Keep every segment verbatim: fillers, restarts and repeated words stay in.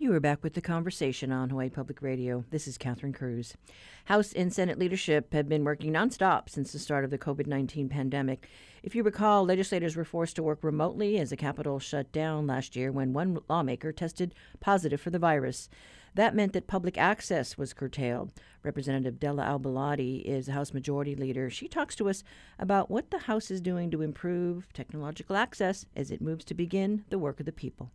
You are back with the conversation on Hawaii Public Radio. This is Catherine Cruz. House and Senate leadership have been working nonstop since the start of the covid nineteen pandemic. If you recall, legislators were forced to work remotely as the Capitol shut down last year when one lawmaker tested positive for the virus. That meant that public access was curtailed. Representative Della Al-Baladi is the House Majority Leader. She talks to us about what the House is doing to improve technological access as it moves to begin the work of the people.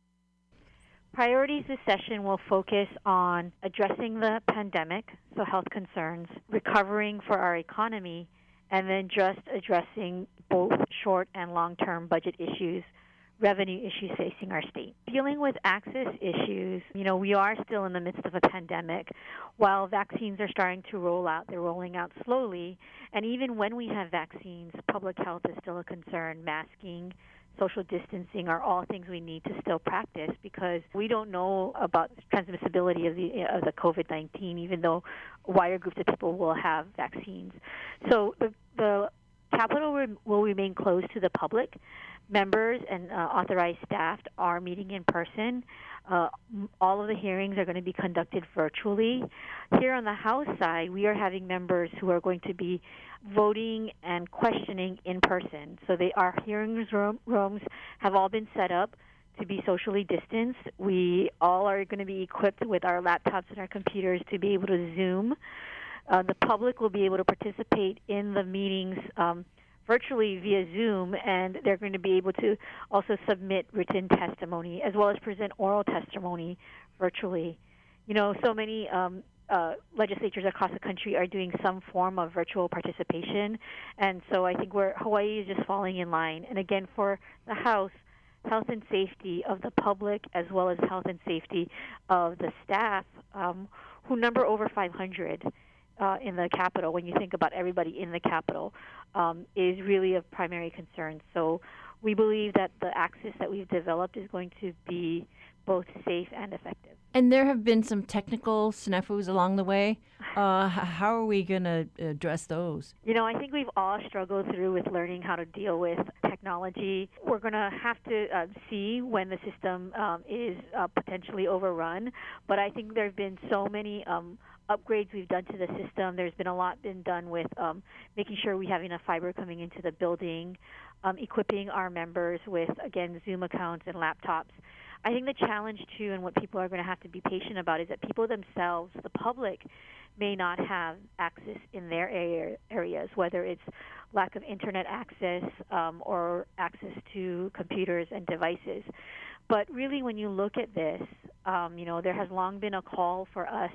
Priorities this session will focus on addressing the pandemic, so health concerns, recovering for our economy, and then just addressing both short and long-term budget issues, revenue issues facing our state. Dealing with access issues, you know, we are still in the midst of a pandemic. While vaccines are starting to roll out, they're rolling out slowly, and even when we have vaccines, public health is still a concern. Masking, social distancing are all things we need to still practice because we don't know about transmissibility of the of the covid nineteen, even though wider groups of people will have vaccines. So the, the Capitol re- will remain closed to the public. Members and uh, authorized staff are meeting in person. Uh, all of the hearings are going to be conducted virtually. Here on the House side, we are having members who are going to be voting and questioning in person. So they, our hearings room, rooms have all been set up to be socially distanced. We all are going to be equipped with our laptops and our computers to be able to Zoom. Uh, the public will be able to participate in the meetings um, virtually via Zoom, and they're going to be able to also submit written testimony as well as present oral testimony virtually. You know, so many um, uh, legislatures across the country are doing some form of virtual participation, and so I think we're, Hawaii is just falling in line. And again, for the House, health and safety of the public as well as health and safety of the staff, um, who number over five hundred. Uh, in the Capitol, when you think about everybody in the Capitol, um, is really of primary concern. So we believe that the access that we've developed is going to be both safe and effective. And there have been some technical snafus along the way. Uh, how are we going to address those? You know, I think we've all struggled through with learning how to deal with technology. We're going to have to uh, see when the system um, is uh, potentially overrun. But I think there have been so many um, upgrades we've done to the system. There's been a lot been done with um, making sure we have enough fiber coming into the building, um, equipping our members with, again, Zoom accounts and laptops. I think the challenge, too, and what people are going to have to be patient about is that people themselves, the public, may not have access in their area, areas, whether it's lack of Internet access um, or access to computers and devices. But really, when you look at this, um, you know, there has long been a call for us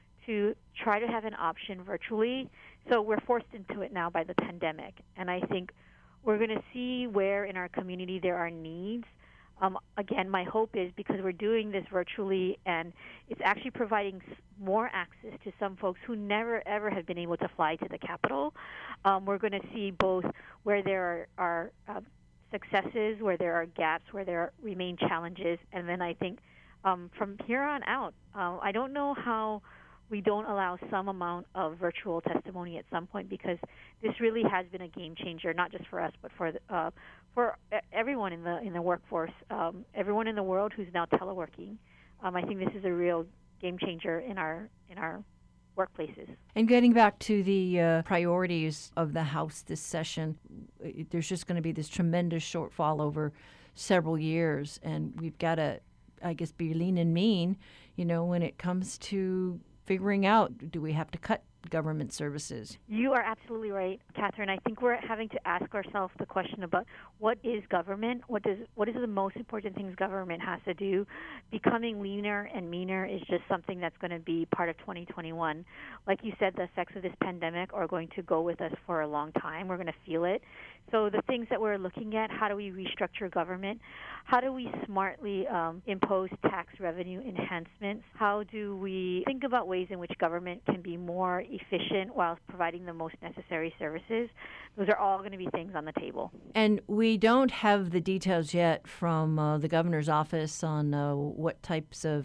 to try to have an option virtually. So we're forced into it now by the pandemic. And I think we're going to see where in our community there are needs. Um, again, my hope is because we're doing this virtually and it's actually providing more access to some folks who never, ever have been able to fly to the Capitol. Um, we're going to see both where there are, are uh, successes, where there are gaps, where there are, remain challenges. And then I think um, from here on out, uh, I don't know how we don't allow some amount of virtual testimony at some point, because this really has been a game changer, not just for us, but for the, uh, for everyone in the in the workforce, um, everyone in the world who's now teleworking. Um, I think this is a real game changer in our in our workplaces. And getting back to the uh, priorities of the House this session, there's just going to be this tremendous shortfall over several years, and we've got to, I guess, be lean and mean, you know, when it comes to figuring out, do we have to cut government services? You are absolutely right, Catherine. I think we're having to ask ourselves the question about what is government? What does what is the most important things government has to do? Becoming leaner and meaner is just something that's going to be part of twenty twenty-one. Like you said, the effects of this pandemic are going to go with us for a long time. We're going to feel it. So the things that we're looking at, how do we restructure government? How do we smartly um, impose tax revenue enhancements? How do we think about ways in which government can be more efficient while providing the most necessary services? Those are all going to be things on the table. And we don't have the details yet from uh, the governor's office on uh, what types of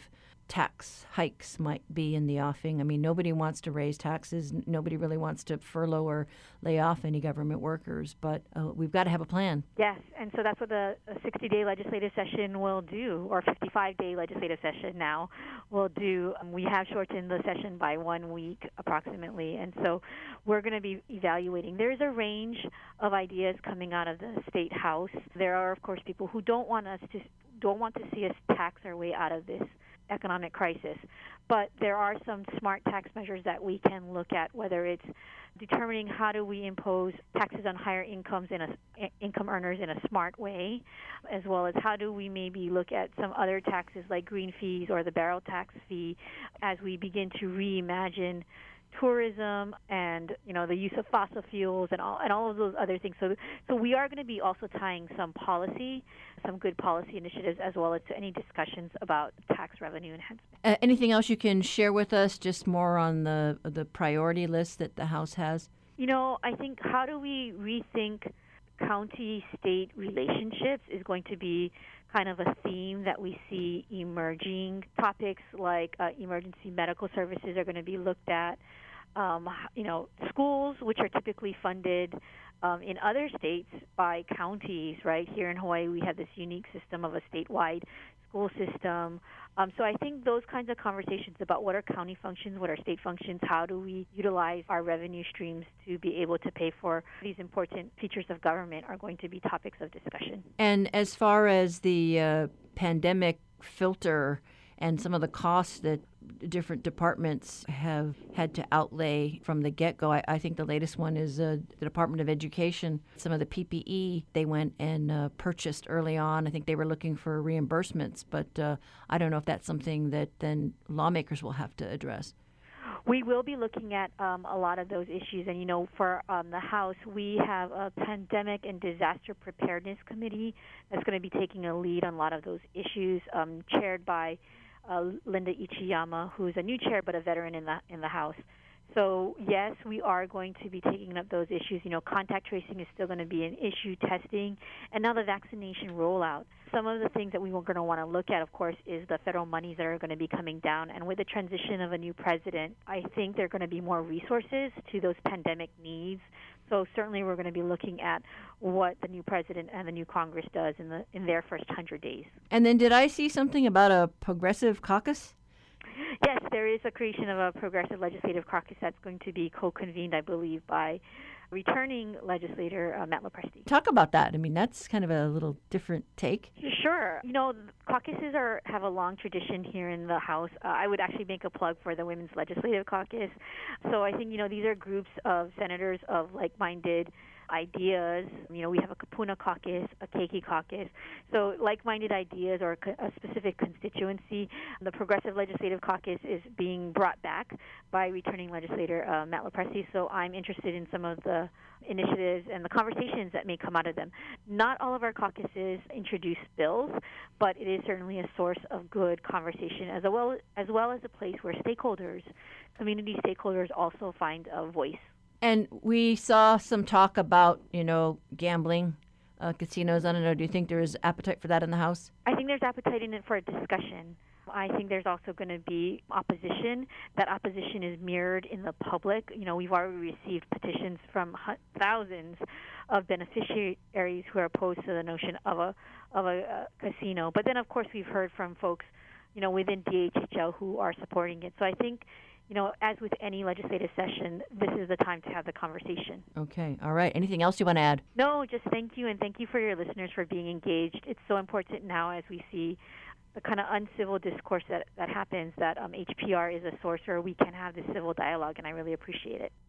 tax hikes might be in the offing. I mean, nobody wants to raise taxes. N- Nobody really wants to furlough or lay off any government workers, but uh, we've got to have a plan. Yes, and so that's what the sixty-day legislative session will do, or fifty-five-day legislative session now will do. Um, we have shortened the session by one week approximately, and so we're going to be evaluating. There's a range of ideas coming out of the State House. There are, of course, people who don't want us to don't want to see us tax our way out of this economic crisis. But there are some smart tax measures that we can look at, whether it's determining how do we impose taxes on higher incomes in a, income earners in a smart way, as well as how do we maybe look at some other taxes like green fees or the barrel tax fee as we begin to reimagine tourism and, you know, the use of fossil fuels and all and all of those other things. So so we are going to be also tying some policy, some good policy initiatives, as well as to any discussions about tax revenue enhancement. Uh, anything else you can share with us, just more on the the priority list that the House has? You know, I think how do we rethink county-state relationships is going to be kind of a theme that we see emerging. Topics like uh, emergency medical services are going to be looked at. Um, you know, schools, which are typically funded um, in other states by counties, right? Here in Hawaii, we have this unique system of a statewide school system. Um, so I think those kinds of conversations about what are county functions, what are state functions, how do we utilize our revenue streams to be able to pay for these important features of government are going to be topics of discussion. And as far as the uh, pandemic filter and some of the costs that different departments have had to outlay from the get-go. I, I think the latest one is uh, the Department of Education. Some of the P P E they went and uh, purchased early on. I think they were looking for reimbursements, but uh, I don't know if that's something that then lawmakers will have to address. We will be looking at um, a lot of those issues. And, you know, for um, the House, we have a Pandemic and Disaster Preparedness Committee that's going to be taking a lead on a lot of those issues, um, chaired by Uh, Linda Ichiyama, who's a new chair but a veteran in the in the House. So yes, we are going to be taking up those issues. You know, contact tracing is still going to be an issue, testing, and now the vaccination rollout. Some of the things that we were going to want to look at, of course, is the federal monies that are going to be coming down. And with the transition of a new president, I think there are going to be more resources to those pandemic needs. So certainly we're going to be looking at what the new president and the new Congress does in the in their first one hundred days. And then did I see something about a progressive caucus? Yes, there is a creation of a progressive legislative caucus that's going to be co-convened, I believe, by returning legislator uh, Matt Lopresti. Talk about that. I mean, that's kind of a little different take. Sure. You know, caucuses are have a long tradition here in the House. Uh, I would actually make a plug for the Women's Legislative Caucus. So I think, you know, these are groups of senators of like-minded ideas. You know, we have a Kapuna caucus, a Keiki caucus. So like-minded ideas or a specific constituency. The Progressive Legislative Caucus is being brought back by returning legislator uh, Matt Lopresti. So I'm interested in some of the initiatives and the conversations that may come out of them. Not all of our caucuses introduce bills, but it is certainly a source of good conversation, as well as well as a place where stakeholders, community stakeholders, also find a voice. And we saw some talk about, you know, gambling, uh, casinos. I don't know. Do you think there is appetite for that in the House? I think there's appetite in it for a discussion. I think there's also going to be opposition. That opposition is mirrored in the public. You know, we've already received petitions from thousands of beneficiaries who are opposed to the notion of a of a uh, casino. But then, of course, we've heard from folks, you know, within D H H L who are supporting it. So I think, you know, as with any legislative session, this is the time to have the conversation. Okay. All right. Anything else you want to add? No, just thank you, and thank you for your listeners for being engaged. It's so important now as we see the kind of uncivil discourse that, that happens, that um, H P R is a source where we can have this civil dialogue, and I really appreciate it.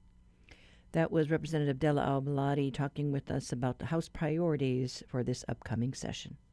That was Representative Della Al-Beladi talking with us about the House priorities for this upcoming session.